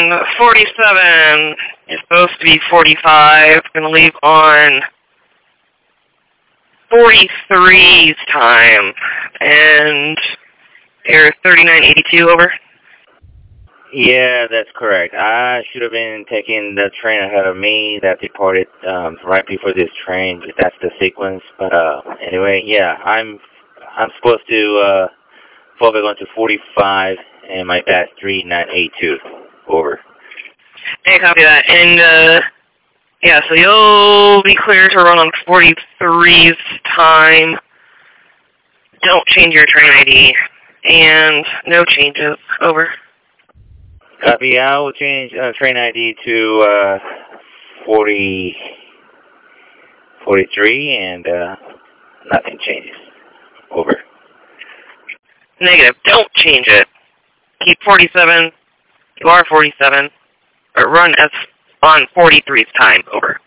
And 47 is supposed to be 45. Gonna leave on 43's time. And air 3982, over. Yeah, that's correct. I should have been taking the train ahead of me that departed right before this train. That's the sequence. But anyway, yeah, I'm supposed to focus on to 45 and my pass 3982. Over. Hey, copy that. And yeah, so you'll be clear to run on 43's time. Don't change your train ID. And no changes. Over. Copy. I will change train ID to 43, and nothing changes. Over. Negative. Don't change it. Keep 47. You are 47. But run as on 43's time. Over.